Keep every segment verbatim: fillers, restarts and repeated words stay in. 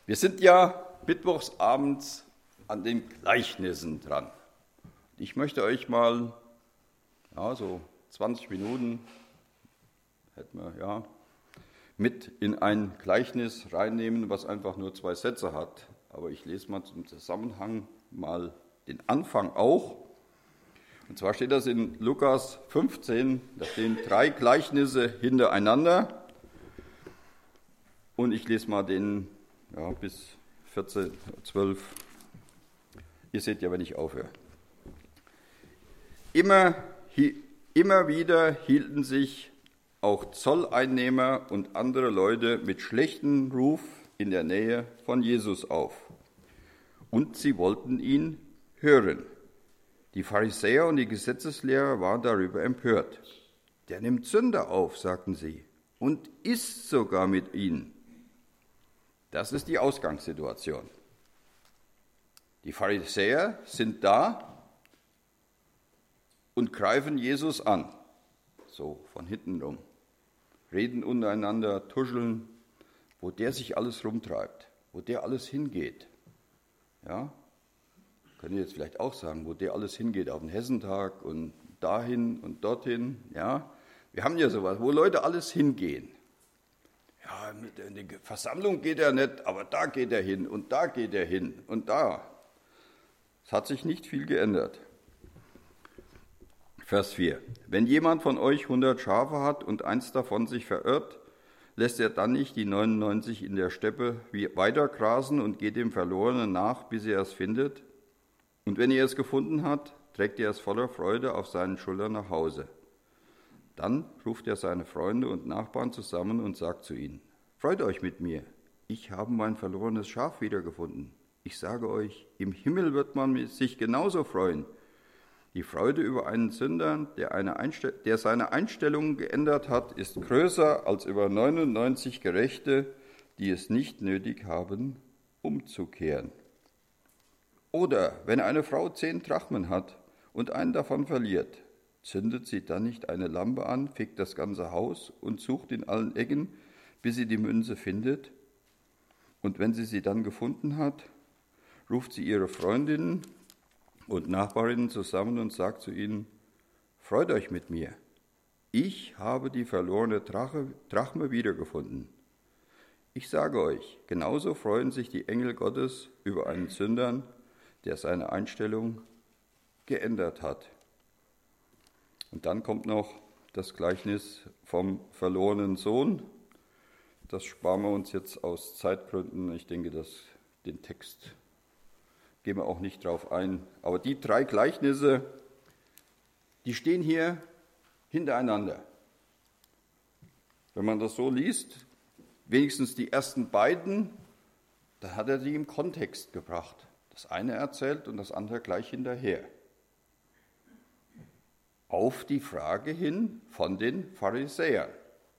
Wir sind ja mittwochsabends an den Gleichnissen dran. Ich möchte euch mal, ja, so zwanzig Minuten, hätten wir, ja, mit in ein Gleichnis reinnehmen, was einfach nur zwei Sätze hat. Aber ich lese mal zum Zusammenhang mal den Anfang auch. Und zwar steht das in Lukas fünfzehn, da stehen drei Gleichnisse hintereinander. Und ich lese mal den ja, bis vierzehn, zwölf. Ihr seht ja, wenn ich aufhöre. Immer, immer wieder hielten sich auch Zolleinnehmer und andere Leute mit schlechtem Ruf in der Nähe von Jesus auf. Und sie wollten ihn hören. Die Pharisäer und die Gesetzeslehrer waren darüber empört. Der nimmt Sünder auf, sagten sie, und isst sogar mit ihnen. Das ist die Ausgangssituation. Die Pharisäer sind da und greifen Jesus an, so von hinten rum, reden untereinander, tuscheln, wo der sich alles rumtreibt, wo der alles hingeht. Ja, könnt ihr jetzt vielleicht auch sagen, wo der alles hingeht, auf den Hessentag und dahin und dorthin. Ja, wir haben ja sowas, wo Leute alles hingehen. Ja, in die Versammlung geht er nicht, aber da geht er hin und da geht er hin und da. Es hat sich nicht viel geändert. Vers vier. Wenn jemand von euch hundert Schafe hat und eins davon sich verirrt, lässt er dann nicht die neunundneunzig in der Steppe weiter grasen und geht dem Verlorenen nach, bis er es findet? Und wenn er es gefunden hat, trägt er es voller Freude auf seinen Schultern nach Hause. Dann ruft er seine Freunde und Nachbarn zusammen und sagt zu ihnen: Freut euch mit mir, ich habe mein verlorenes Schaf wiedergefunden. Ich sage euch, im Himmel wird man sich genauso freuen. Die Freude über einen Sünder, der, eine Einstell- der seine Einstellung geändert hat, ist größer als über neunundneunzig Gerechte, die es nicht nötig haben, umzukehren. Oder wenn eine Frau zehn Drachmen hat und einen davon verliert, zündet sie dann nicht eine Lampe an, fegt das ganze Haus und sucht in allen Ecken, bis sie die Münze findet? Und wenn sie sie dann gefunden hat, ruft sie ihre Freundinnen und Nachbarinnen zusammen und sagt zu ihnen: Freut euch mit mir, ich habe die verlorene Drache, Drachme wiedergefunden. Ich sage euch, genauso freuen sich die Engel Gottes über einen Sündern, der seine Einstellung geändert hat. Und dann kommt noch das Gleichnis vom verlorenen Sohn. Das sparen wir uns jetzt aus Zeitgründen. Ich denke, dass den Text gehen wir auch nicht drauf ein. Aber die drei Gleichnisse, die stehen hier hintereinander. Wenn man das so liest, wenigstens die ersten beiden, dann hat er sie im Kontext gebracht. Das eine erzählt und das andere gleich hinterher. Auf die Frage hin von den Pharisäern.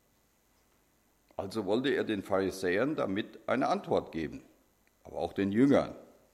Also wollte er den Pharisäern damit eine Antwort geben, aber auch den Jüngern.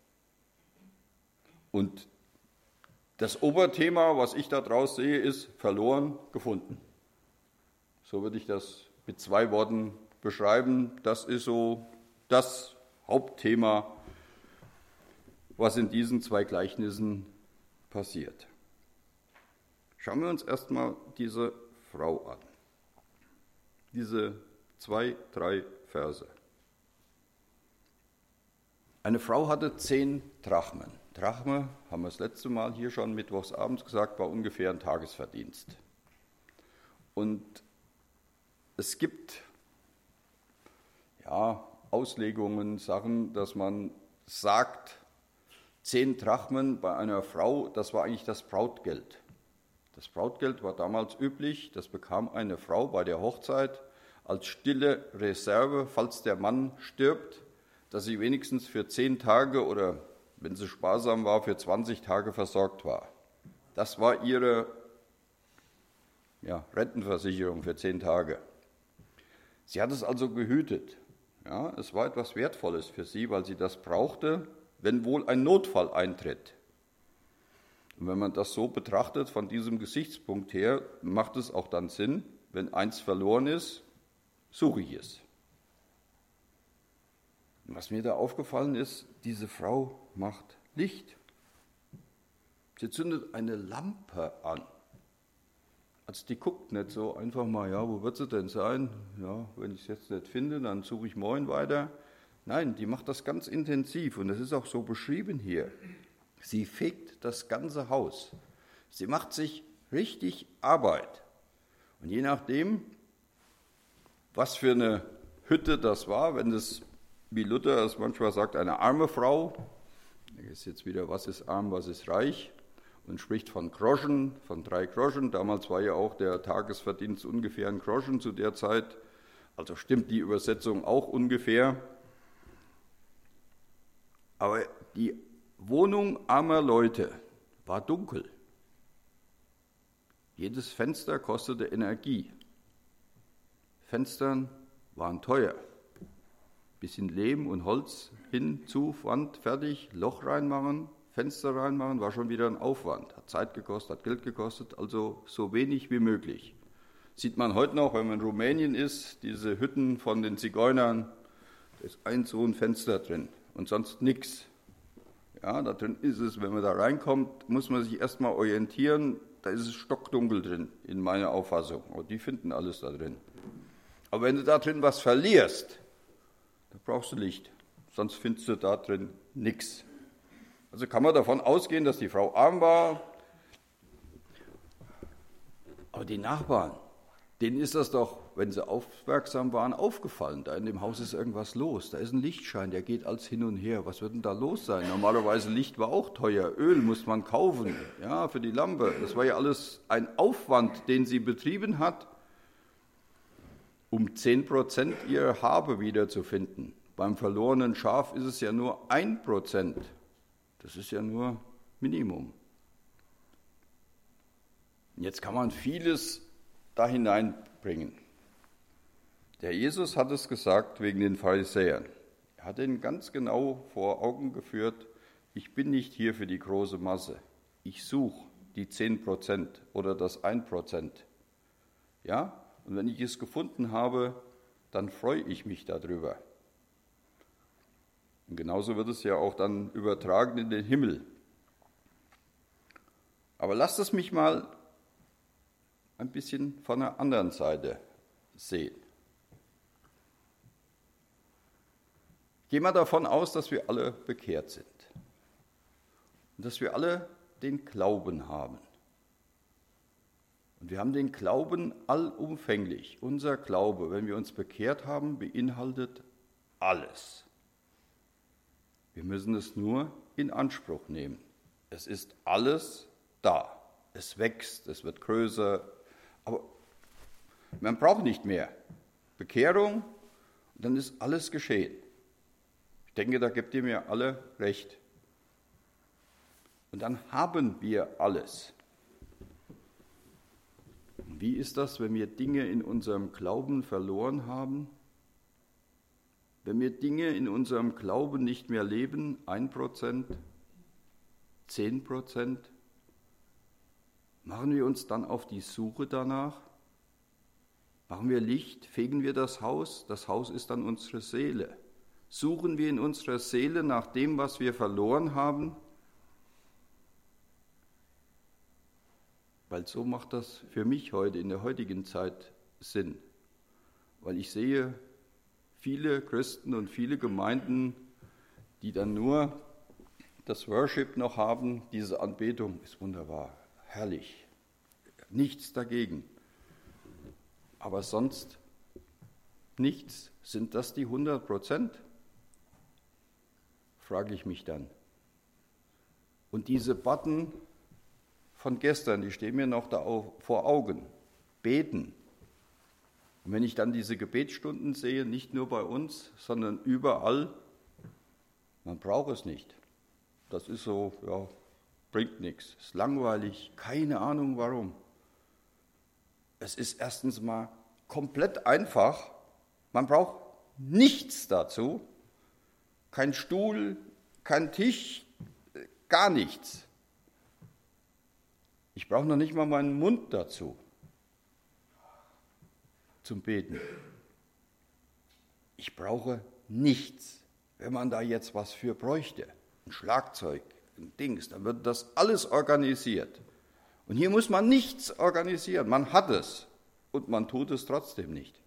Und das Oberthema, was ich da draus sehe, ist verloren, gefunden. So würde ich das mit zwei Worten beschreiben. Das ist so das Hauptthema, was in diesen zwei Gleichnissen passiert. Schauen wir uns erstmal diese Frau an. Diese zwei, drei Verse. Eine Frau hatte zehn Drachmen. Drachme, haben wir das letzte Mal hier schon mittwochsabends gesagt, war ungefähr ein Tagesverdienst. Und es gibt ja Auslegungen, Sachen, dass man sagt, zehn Drachmen bei einer Frau, das war eigentlich das Brautgeld. Das Brautgeld war damals üblich, das bekam eine Frau bei der Hochzeit als stille Reserve, falls der Mann stirbt, dass sie wenigstens für zehn Tage oder, wenn sie sparsam war, für zwanzig Tage versorgt war. Das war ihre ja, Rentenversicherung für zehn Tage. Sie hat es also gehütet. Ja, es war etwas Wertvolles für sie, weil sie das brauchte, wenn wohl ein Notfall eintritt. Und wenn man das so betrachtet, von diesem Gesichtspunkt her, macht es auch dann Sinn, wenn eins verloren ist, suche ich es. Was mir da aufgefallen ist, diese Frau macht Licht. Sie zündet eine Lampe an. Also die guckt nicht so einfach mal, ja, wo wird sie denn sein? Ja, wenn ich es jetzt nicht finde, dann suche ich morgen weiter. Nein, die macht das ganz intensiv und das ist auch so beschrieben hier. Sie fegt das ganze Haus. Sie macht sich richtig Arbeit. Und je nachdem, was für eine Hütte das war, wenn das, wie Luther es manchmal sagt, eine arme Frau, da ist jetzt wieder, was ist arm, was ist reich, und spricht von Groschen, von drei Groschen. Damals war ja auch der Tagesverdienst ungefähr ein Groschen zu der Zeit. Also stimmt die Übersetzung auch ungefähr. Aber die Wohnung armer Leute war dunkel. Jedes Fenster kostete Energie. Fenstern waren teuer. Bisschen Lehm und Holz hin, zu, Wand, fertig, Loch reinmachen, Fenster reinmachen, war schon wieder ein Aufwand. Hat Zeit gekostet, hat Geld gekostet, also so wenig wie möglich. Sieht man heute noch, wenn man in Rumänien ist, diese Hütten von den Zigeunern, da ist ein so ein Fenster drin und sonst nichts. Ja, da drin ist es, wenn man da reinkommt, muss man sich erstmal orientieren, da ist es stockdunkel drin, in meiner Auffassung. Und die finden alles da drin. Aber wenn du da drin was verlierst, dann brauchst du Licht, sonst findest du da drin nichts. Also kann man davon ausgehen, dass die Frau arm war. Aber die Nachbarn, denen ist das doch, wenn sie aufmerksam waren, aufgefallen. Da in dem Haus ist irgendwas los. Da ist ein Lichtschein, der geht als hin und her. Was wird denn da los sein? Normalerweise Licht war auch teuer. Öl musste man kaufen, ja, für die Lampe. Das war ja alles ein Aufwand, den sie betrieben hat, um zehn Prozent ihrer Habe wiederzufinden. Beim verlorenen Schaf ist es ja nur ein Prozent. Das ist ja nur Minimum. Jetzt kann man vieles da hineinbringen. Der Jesus hat es gesagt wegen den Pharisäern. Er hat ihnen ganz genau vor Augen geführt, ich bin nicht hier für die große Masse. Ich suche die zehn Prozent oder das ein Prozent. Ja? Und wenn ich es gefunden habe, dann freue ich mich darüber. Und genauso wird es ja auch dann übertragen in den Himmel. Aber lasst es mich mal ein bisschen von der anderen Seite sehen. Gehen wir davon aus, dass wir alle bekehrt sind und dass wir alle den Glauben haben. Und wir haben den Glauben allumfänglich. Unser Glaube, wenn wir uns bekehrt haben, beinhaltet alles. Wir müssen es nur in Anspruch nehmen. Es ist alles da. Es wächst, es wird größer, aber man braucht nicht mehr. Bekehrung, dann ist alles geschehen. Ich denke, da gebt ihr mir alle recht. Und dann haben wir alles. Und wie ist das, wenn wir Dinge in unserem Glauben verloren haben? Wenn wir Dinge in unserem Glauben nicht mehr leben, ein Prozent, zehn Prozent, machen wir uns dann auf die Suche danach? Machen wir Licht, fegen wir das Haus, das Haus ist dann unsere Seele. Suchen wir in unserer Seele nach dem, was wir verloren haben? Weil so macht das für mich heute, in der heutigen Zeit Sinn. Weil ich sehe, viele Christen und viele Gemeinden, die dann nur das Worship noch haben, diese Anbetung ist wunderbar, herrlich, nichts dagegen. Aber sonst nichts. Sind das die hundert Prozent? Frage ich mich dann. Und diese Button von gestern, die stehen mir noch da vor Augen. Beten. Und wenn ich dann diese Gebetsstunden sehe, nicht nur bei uns, sondern überall, man braucht es nicht. Das ist so, ja, bringt nichts, ist langweilig, keine Ahnung warum. Es ist erstens mal komplett einfach, man braucht nichts dazu, kein Stuhl, kein Tisch, gar nichts. Ich brauche noch nicht mal meinen Mund dazu. Zum Beten. Ich brauche nichts. wenn man da jetzt was für bräuchte, ein Schlagzeug, ein Dings, dann wird das alles organisiert. Und hier muss man nichts organisieren, man hat es und man tut es trotzdem nicht.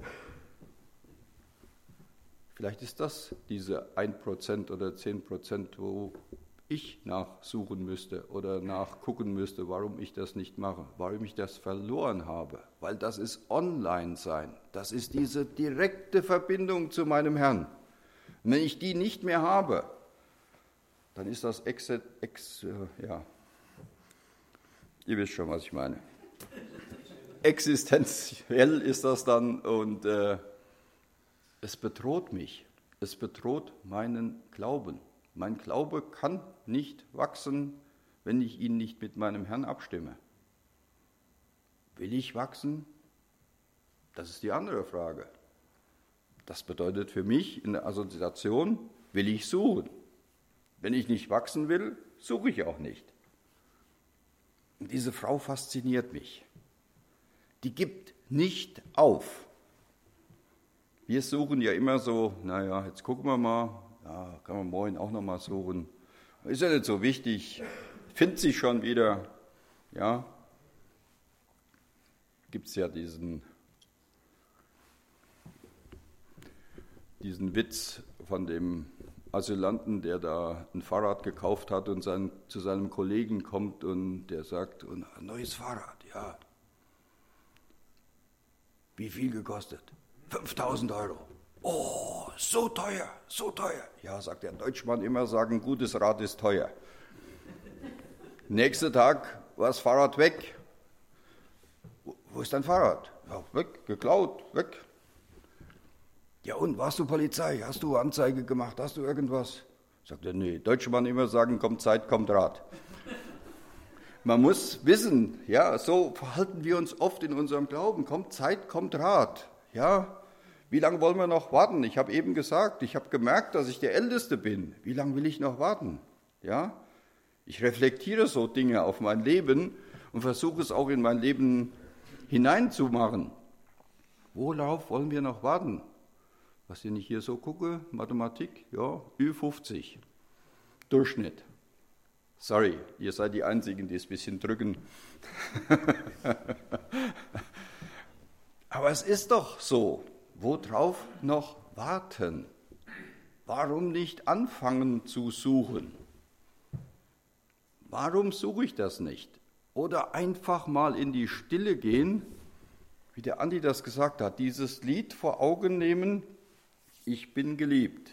Vielleicht ist das diese ein Prozent oder zehn Prozent, wo ich nachsuchen müsste oder nachgucken müsste, warum ich das nicht mache, warum ich das verloren habe. Weil das ist Online-Sein, das ist diese direkte Verbindung zu meinem Herrn. Und wenn ich die nicht mehr habe, dann ist das ex, ex ja, ihr wisst schon, was ich meine. Existenziell ist das dann und äh, es bedroht mich, es bedroht meinen Glauben. Mein Glaube kann nicht wachsen, wenn ich ihn nicht mit meinem Herrn abstimme. Will ich wachsen? Das ist die andere Frage. Das bedeutet für mich in der Assoziation, will ich suchen. Wenn ich nicht wachsen will, suche ich auch nicht. Und diese Frau fasziniert mich. Die gibt nicht auf. Wir suchen ja immer so, naja, jetzt gucken wir mal, ja, kann man morgen auch noch mal suchen. Ist ja nicht so wichtig, findet sich schon wieder. Ja, gibt es ja diesen, diesen Witz von dem Asylanten, der da ein Fahrrad gekauft hat und sein, zu seinem Kollegen kommt und der sagt, ein neues Fahrrad, ja. Wie viel gekostet? fünftausend Euro. Oh, so teuer, so teuer. Ja, sagt der Deutschmann immer, sagen, ein gutes Rad ist teuer. Nächster Tag war das Fahrrad weg. Wo, wo ist dein Fahrrad? Ja, weg, geklaut, weg. Ja und, warst du Polizei? Hast du Anzeige gemacht? Hast du irgendwas? Sagt er, nee, Deutschmann immer sagen, kommt Zeit, kommt Rat. Man muss wissen, ja, so verhalten wir uns oft in unserem Glauben. Kommt Zeit, kommt Rat. Ja, wie lange wollen wir noch warten? Ich habe eben gesagt, ich habe gemerkt, dass ich der Älteste bin. Wie lange will ich noch warten? Ja, ich reflektiere so Dinge auf mein Leben und versuche es auch in mein Leben hineinzumachen. Worauf wollen wir noch warten? Was ich nicht hier so gucke, Mathematik, ja, Ü fünfzig, Durchschnitt. Sorry, ihr seid die Einzigen, die es ein bisschen drücken. Aber es ist doch so. Worauf noch warten? Warum nicht anfangen zu suchen? Warum suche ich das nicht? Oder einfach mal in die Stille gehen, wie der Andi das gesagt hat, dieses Lied vor Augen nehmen, ich bin geliebt.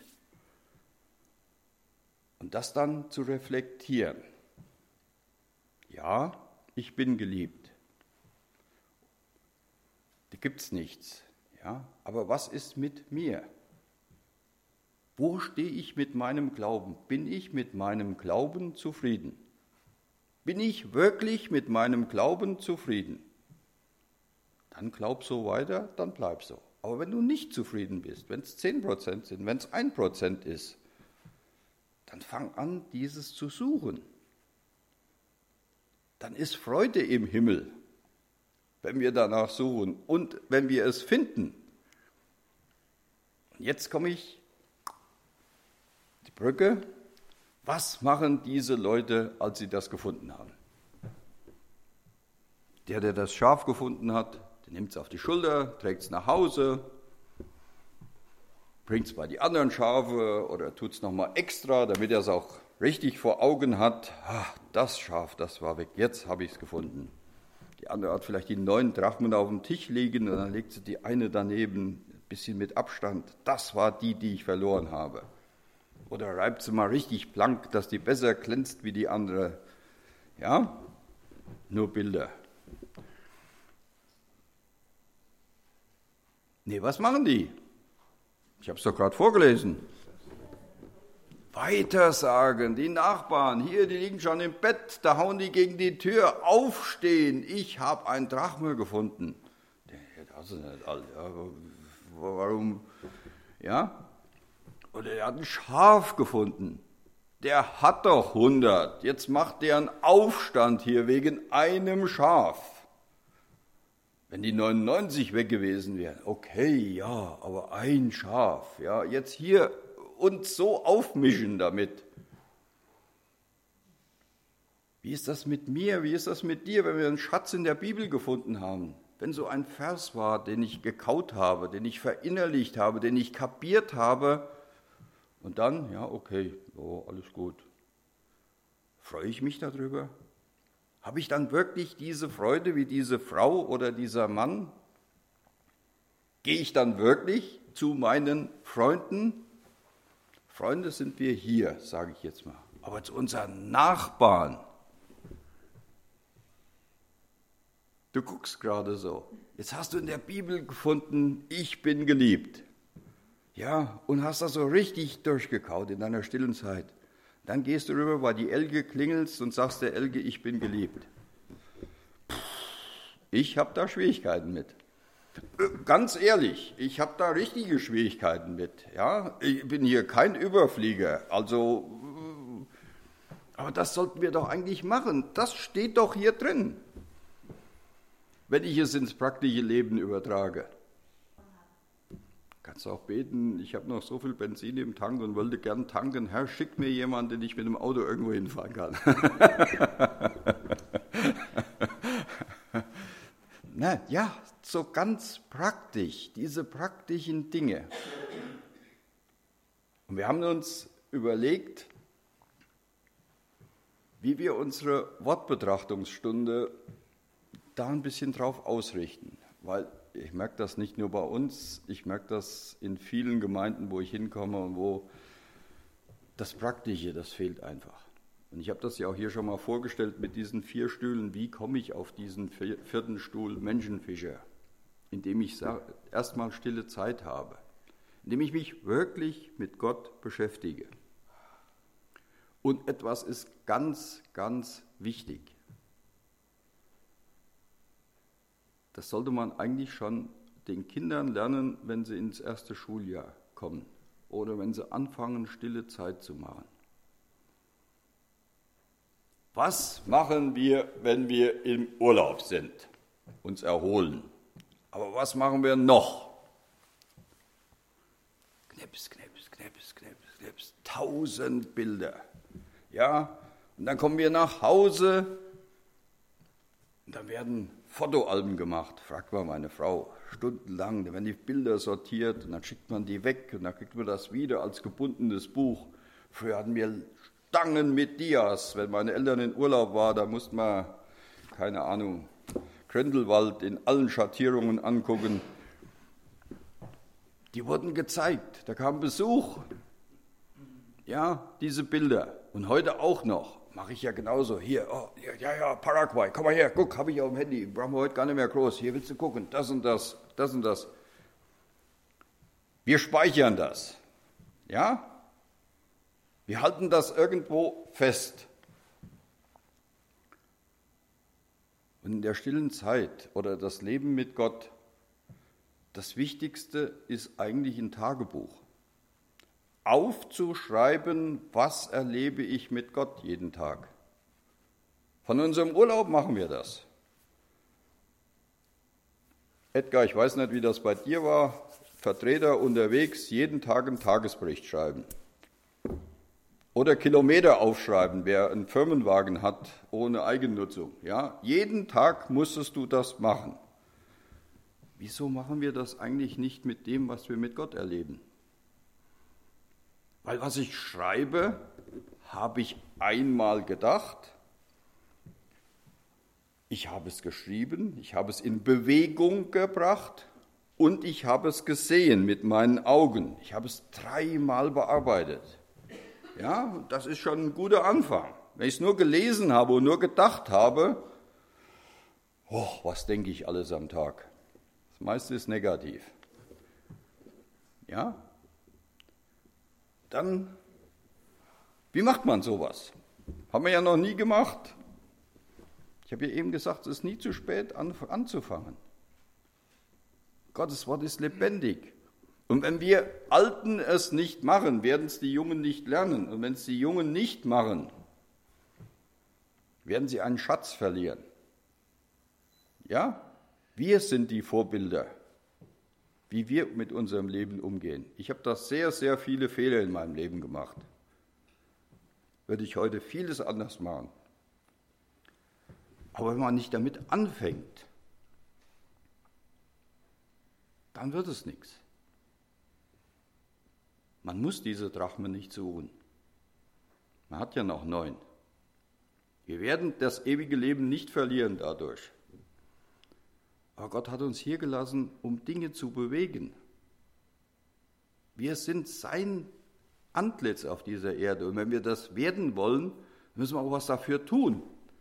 Und das dann zu reflektieren. Ja, ich bin geliebt. Da gibt es nichts. Ja, aber was ist mit mir? Wo stehe ich mit meinem Glauben? Bin ich mit meinem Glauben zufrieden? Bin ich wirklich mit meinem Glauben zufrieden? Dann glaub so weiter, dann bleib so. Aber wenn du nicht zufrieden bist, wenn es zehn Prozent sind, wenn es ein Prozent ist, dann fang an, dieses zu suchen. Dann ist Freude im Himmel, wenn wir danach suchen und wenn wir es finden. Und jetzt komme ich, die Brücke, was machen diese Leute, als sie das gefunden haben? Der, der das Schaf gefunden hat, der nimmt es auf die Schulter, trägt es nach Hause, bringt es bei die anderen Schafe oder tut es nochmal extra, damit er es auch richtig vor Augen hat. Ach, das Schaf, das war weg, jetzt habe ich es gefunden. Die andere hat vielleicht die neun Drachmen auf dem Tisch liegen und dann legt sie die eine daneben, ein bisschen mit Abstand. Das war die, die ich verloren habe. Oder reibt sie mal richtig blank, dass die besser glänzt wie die andere. Ja, nur Bilder. Nee, was machen die? Ich habe es doch gerade vorgelesen. Weitersagen, die Nachbarn, hier, die liegen schon im Bett, da hauen die gegen die Tür, aufstehen, ich habe ein Drachme gefunden. Das ist nicht all, ja, warum, ja? Oder er hat ein Schaf gefunden, der hat doch hundert, jetzt macht der einen Aufstand hier wegen einem Schaf. Wenn die neunundneunzig weg gewesen wären, okay, ja, aber ein Schaf, ja, jetzt hier uns so aufmischen damit. Wie ist das mit mir? Wie ist das mit dir, wenn wir einen Schatz in der Bibel gefunden haben? Wenn so ein Vers war, den ich gekaut habe, den ich verinnerlicht habe, den ich kapiert habe, und dann, ja, okay, oh, alles gut. Freue ich mich darüber? Habe ich dann wirklich diese Freude wie diese Frau oder dieser Mann? Gehe ich dann wirklich zu meinen Freunden? Freunde sind wir hier, sage ich jetzt mal. Aber zu unseren Nachbarn. Du guckst gerade so. Jetzt hast du in der Bibel gefunden, ich bin geliebt. Ja, und hast das so richtig durchgekaut in deiner stillen Zeit. Dann gehst du rüber, bei die Elke klingelst und sagst der Elke, ich bin geliebt. Ich habe da Schwierigkeiten mit. Ganz ehrlich, ich habe da richtige Schwierigkeiten mit. Ja, ich bin hier kein Überflieger. Also, aber das sollten wir doch eigentlich machen. Das steht doch hier drin, wenn ich es ins praktische Leben übertrage. Kannst du auch beten, ich habe noch so viel Benzin im Tank und wollte gern tanken. Herr, schick mir jemanden, den ich mit dem Auto irgendwo hinfahren kann. Na, ja, so ganz praktisch, diese praktischen Dinge. Und wir haben uns überlegt, wie wir unsere Wortbetrachtungsstunde da ein bisschen drauf ausrichten, weil ich merke das nicht nur bei uns, ich merke das in vielen Gemeinden, wo ich hinkomme und wo das Praktische, das fehlt einfach. Und ich habe das ja auch hier schon mal vorgestellt mit diesen vier Stühlen, wie komme ich auf diesen vierten Stuhl Menschenfischer, indem ich erstmal stille Zeit habe, indem ich mich wirklich mit Gott beschäftige. Und etwas ist ganz, ganz wichtig. Das sollte man eigentlich schon den Kindern lernen, wenn sie ins erste Schuljahr kommen oder wenn sie anfangen, stille Zeit zu machen. Was machen wir, wenn wir im Urlaub sind, uns erholen? Aber was machen wir noch? Knips, knips, knips, knips, knips, tausend Bilder. Ja, und dann kommen wir nach Hause und dann werden Fotoalben gemacht, fragt mal meine Frau, stundenlang, da werden die Bilder sortiert und dann schickt man die weg und dann kriegt man das wieder als gebundenes Buch. Früher hatten wir Stangen mit Dias, wenn meine Eltern in Urlaub waren, da musste man, keine Ahnung, Grindelwald in allen Schattierungen angucken. Die wurden gezeigt, da kam Besuch. Ja, diese Bilder und heute auch noch. Mache ich ja genauso. Hier, oh, ja, ja, Paraguay, komm mal her, guck, habe ich auf dem Handy. Brauchen wir heute gar nicht mehr groß. Hier willst du gucken, das und das, das und das. Wir speichern das. Ja? Wir halten das irgendwo fest. Und in der stillen Zeit oder das Leben mit Gott, das Wichtigste ist eigentlich ein Tagebuch. Aufzuschreiben, was erlebe ich mit Gott jeden Tag. Von unserem Urlaub machen wir das. Edgar, ich weiß nicht, wie das bei dir war, Vertreter unterwegs, jeden Tag einen Tagesbericht schreiben. Oder Kilometer aufschreiben, wer einen Firmenwagen hat ohne Eigennutzung. Ja? Jeden Tag musstest du das machen. Wieso machen wir das eigentlich nicht mit dem, was wir mit Gott erleben? Weil was ich schreibe, habe ich einmal gedacht, ich habe es geschrieben, ich habe es in Bewegung gebracht und ich habe es gesehen mit meinen Augen. Ich habe es dreimal bearbeitet. Ja, das ist schon ein guter Anfang. Wenn ich es nur gelesen habe und nur gedacht habe, oh, was denke ich alles am Tag? Das meiste ist negativ. Ja? Dann, wie macht man sowas? Haben wir ja noch nie gemacht. Ich habe ja eben gesagt, es ist nie zu spät anzufangen. Gottes Wort ist lebendig. Und wenn wir Alten es nicht machen, werden es die Jungen nicht lernen. Und wenn es die Jungen nicht machen, werden sie einen Schatz verlieren. Ja, wir sind die Vorbilder. wie wir mit unserem Leben umgehen. Ich habe da sehr, sehr viele Fehler in meinem Leben gemacht. Würde ich heute vieles anders machen. Aber wenn man nicht damit anfängt, dann wird es nichts. Man muss diese Drachme nicht suchen. Man hat ja noch neun. Wir werden das ewige Leben nicht verlieren dadurch. Aber Gott hat uns hier gelassen, um Dinge zu bewegen. Wir sind sein Antlitz auf dieser Erde. Und wenn wir das werden wollen, müssen wir auch was dafür tun.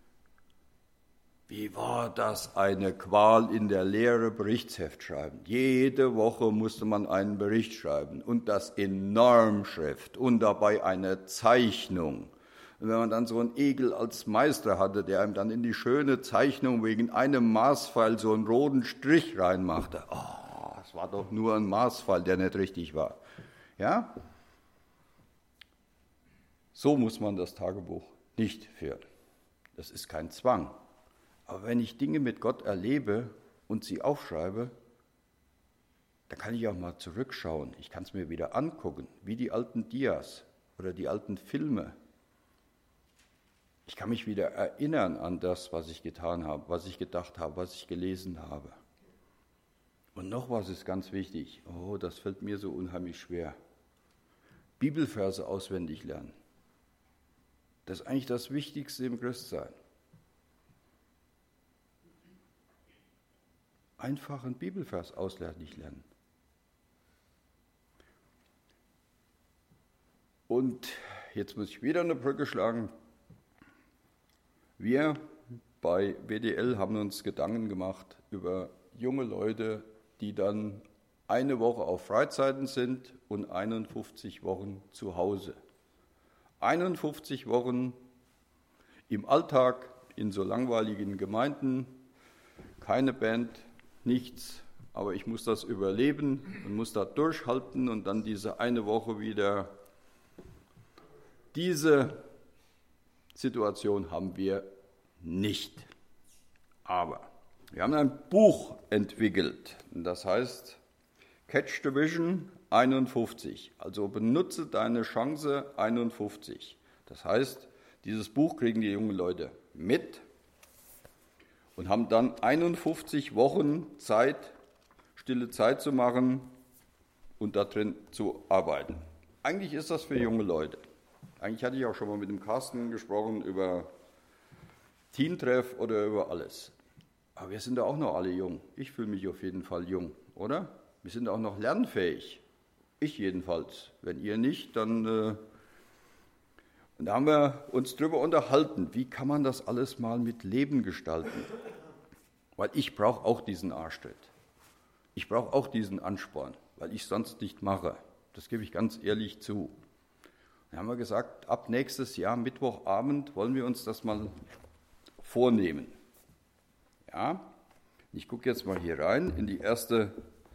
Wie war das eine Qual in der Lehre, Berichtsheft schreiben? Jede Woche musste man einen Bericht schreiben und das in Normschrift und dabei eine Zeichnung. Und wenn man dann so einen Egel als Meister hatte, der einem dann in die schöne Zeichnung wegen einem Maßpfeil so einen roten Strich reinmachte. Oh, das war doch nur ein Maßpfeil, der nicht richtig war. Ja? So muss man das Tagebuch nicht führen. Das ist kein Zwang. Aber wenn ich Dinge mit Gott erlebe und sie aufschreibe, dann kann ich auch mal zurückschauen. Ich kann es mir wieder angucken, wie die alten Dias oder die alten Filme. Ich kann mich wieder erinnern an das, was ich getan habe, was ich gedacht habe, was ich gelesen habe. Und noch was ist ganz wichtig. Oh, das fällt mir so unheimlich schwer. Bibelverse auswendig lernen. Das ist eigentlich das Wichtigste im Christsein. Einfach einen Bibelvers auswendig lernen. Und jetzt muss ich wieder eine Brücke schlagen. Wir bei W D L haben uns Gedanken gemacht über junge Leute, die dann eine Woche auf Freizeiten sind und einundfünfzig Wochen zu Hause. einundfünfzig Wochen im Alltag in so langweiligen Gemeinden, keine Band, nichts, aber ich muss das überleben und muss da durchhalten und dann diese eine Woche wieder. Diese Situation haben wir nicht. Aber wir haben ein Buch entwickelt, das heißt Catch the Vision einundfünfzig, also benutze deine Chance einundfünfzig. Das heißt, dieses Buch kriegen die jungen Leute mit und haben dann einundfünfzig Wochen Zeit, stille Zeit zu machen und da drin zu arbeiten. Eigentlich ist das für junge Leute. Eigentlich hatte ich auch schon mal mit dem Carsten gesprochen über Teentreff oder über alles. Aber wir sind da auch noch alle jung. Ich fühle mich auf jeden Fall jung, oder? Wir sind auch noch lernfähig. Ich jedenfalls. Wenn ihr nicht, dann... Äh und da haben wir uns drüber unterhalten, wie kann man das alles mal mit Leben gestalten? Weil ich brauche auch diesen Arschtritt. Ich brauche auch diesen Ansporn, weil ich sonst nicht mache. Das gebe ich ganz ehrlich zu. Da haben wir gesagt, ab nächstes Jahr, Mittwochabend, wollen wir uns das mal vornehmen. Ja, ich gucke jetzt mal hier rein in die erste,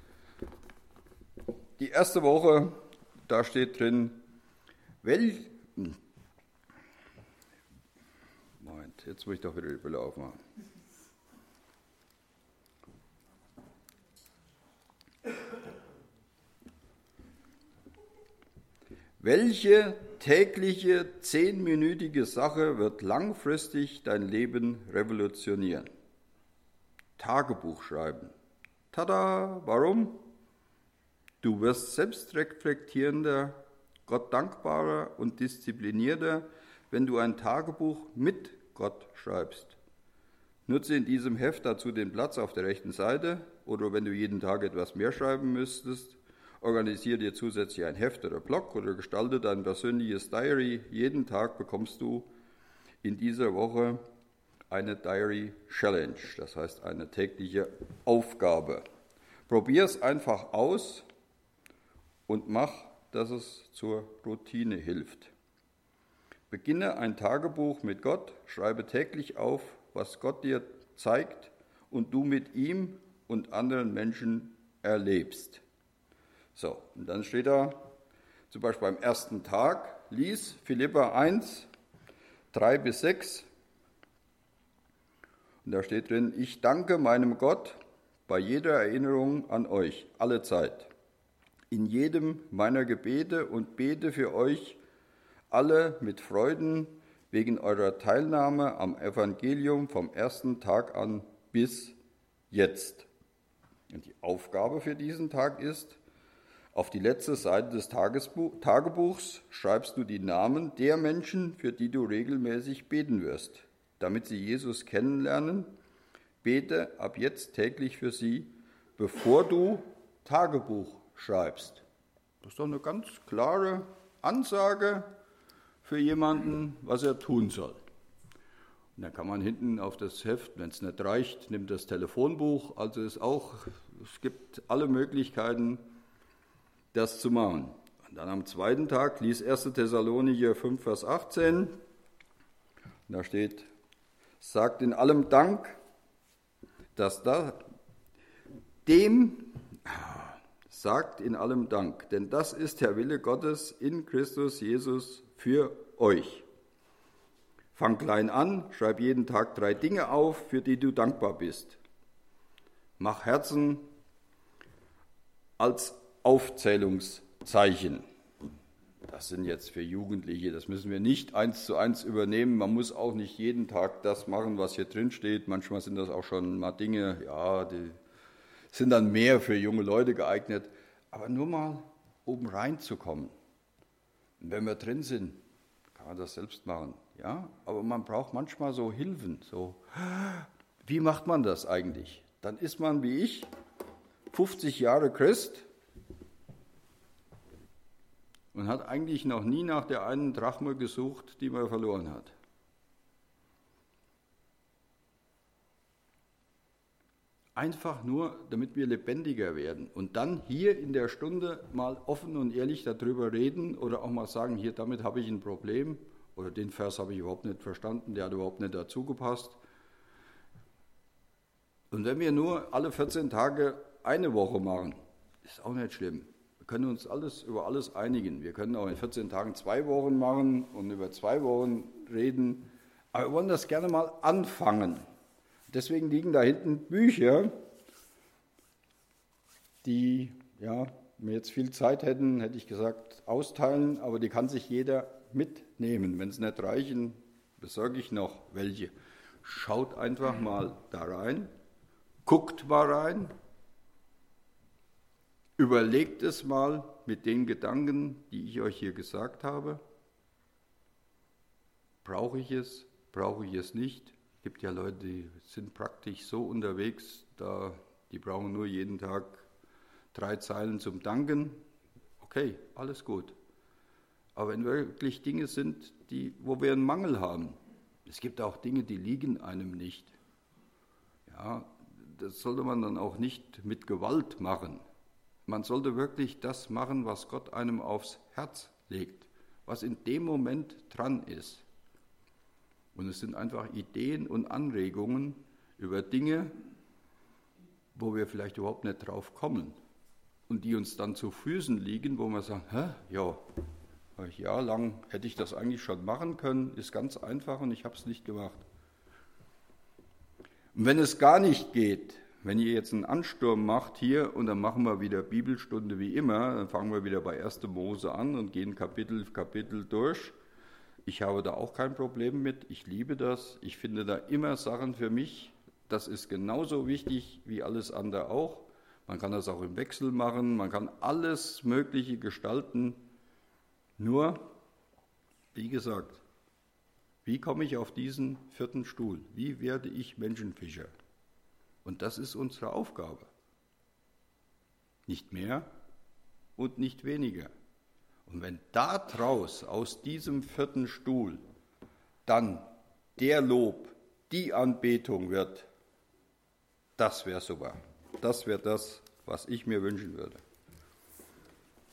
die erste Woche, da steht drin, welch, Moment, jetzt muss ich doch wieder die Brille aufmachen. Welche tägliche zehnminütige Sache wird langfristig dein Leben revolutionieren? Tagebuch schreiben. Tada! Warum? Du wirst selbstreflektierender, Gott dankbarer und disziplinierter, wenn du ein Tagebuch mit Gott schreibst. Nutze in diesem Heft dazu den Platz auf der rechten Seite oder wenn du jeden Tag etwas mehr schreiben müsstest, organisiere dir zusätzlich ein Heft oder Blog oder gestalte dein persönliches Diary. Jeden Tag bekommst du in dieser Woche eine Diary Challenge, das heißt eine tägliche Aufgabe. Probier es einfach aus und mach, dass es zur Routine hilft. Beginne ein Tagebuch mit Gott, schreibe täglich auf, was Gott dir zeigt und du mit ihm und anderen Menschen erlebst. So, und dann steht da, zum Beispiel beim ersten Tag, lies Philipper eins, drei bis sechs. Und da steht drin, ich danke meinem Gott bei jeder Erinnerung an euch, alle Zeit, in jedem meiner Gebete und bete für euch alle mit Freuden wegen eurer Teilnahme am Evangelium vom ersten Tag an bis jetzt. Und die Aufgabe für diesen Tag ist, auf die letzte Seite des Tagebuchs schreibst du die Namen der Menschen, für die du regelmäßig beten wirst, damit sie Jesus kennenlernen. Bete ab jetzt täglich für sie, bevor du Tagebuch schreibst. Das ist doch eine ganz klare Ansage für jemanden, was er tun soll. Und dann kann man hinten auf das Heft, wenn es nicht reicht, nimmt das Telefonbuch. Also ist auch, es gibt alle Möglichkeiten, das zu machen. Und dann am zweiten Tag lies erster Thessalonicher fünf, Vers achtzehn. Da steht, sagt in allem Dank, dass da dem, sagt in allem Dank, denn das ist der Wille Gottes in Christus Jesus für euch. Fang klein an, schreib jeden Tag drei Dinge auf, für die du dankbar bist. Mach Herzen als Aufzählungszeichen. Das sind jetzt für Jugendliche, das müssen wir nicht eins zu eins übernehmen. Man muss auch nicht jeden Tag das machen, was hier drin steht. Manchmal sind das auch schon mal Dinge, ja, die sind dann mehr für junge Leute geeignet. Aber nur mal oben reinzukommen. Und wenn wir drin sind, kann man das selbst machen. Ja, aber man braucht manchmal so Hilfen. So, wie macht man das eigentlich? Dann ist man wie ich, fünfzig Jahre Christ und hat eigentlich noch nie nach der einen Drachme gesucht, die man verloren hat. Einfach nur, damit wir lebendiger werden und dann hier in der Stunde mal offen und ehrlich darüber reden oder auch mal sagen, hier, damit habe ich ein Problem oder den Vers habe ich überhaupt nicht verstanden, der hat überhaupt nicht dazu gepasst. Und wenn wir nur alle vierzehn Tage eine Woche machen, ist auch nicht schlimm. Wir können uns alles über alles einigen. Wir können auch in vierzehn Tagen zwei Wochen machen und über zwei Wochen reden. Aber wir wollen das gerne mal anfangen. Deswegen liegen da hinten Bücher, die, ja, wenn wir jetzt viel Zeit hätten, hätte ich gesagt, austeilen, aber die kann sich jeder mitnehmen. Wenn es nicht reichen, besorge ich noch welche. Schaut einfach mal da rein, guckt mal rein, überlegt es mal mit den Gedanken, die ich euch hier gesagt habe. Brauche ich es? Brauche ich es nicht? Es gibt ja Leute, die sind praktisch so unterwegs, da, die brauchen nur jeden Tag drei Zeilen zum Danken. Okay, alles gut. Aber wenn wirklich Dinge sind, die, wo wir einen Mangel haben, es gibt auch Dinge, die liegen einem nicht. Ja, das sollte man dann auch nicht mit Gewalt machen. Man sollte wirklich das machen, was Gott einem aufs Herz legt, was in dem Moment dran ist. Und es sind einfach Ideen und Anregungen über Dinge, wo wir vielleicht überhaupt nicht drauf kommen und die uns dann zu Füßen liegen, wo wir sagen, hä, ja, ein Jahr lang hätte ich das eigentlich schon machen können, ist ganz einfach und ich habe es nicht gemacht. Und wenn es gar nicht geht, wenn ihr jetzt einen Ansturm macht hier und dann machen wir wieder Bibelstunde wie immer, dann fangen wir wieder bei erster Mose an und gehen Kapitel für Kapitel durch. Ich habe da auch kein Problem mit, ich liebe das, ich finde da immer Sachen für mich, das ist genauso wichtig wie alles andere auch. Man kann das auch im Wechsel machen, man kann alles Mögliche gestalten. Nur, wie gesagt, wie komme ich auf diesen vierten Stuhl? Wie werde ich Menschenfischer? Und das ist unsere Aufgabe. Nicht mehr und nicht weniger. Und wenn da draus, aus diesem vierten Stuhl, dann der Lob, die Anbetung wird, das wäre super. Das wäre das, was ich mir wünschen würde.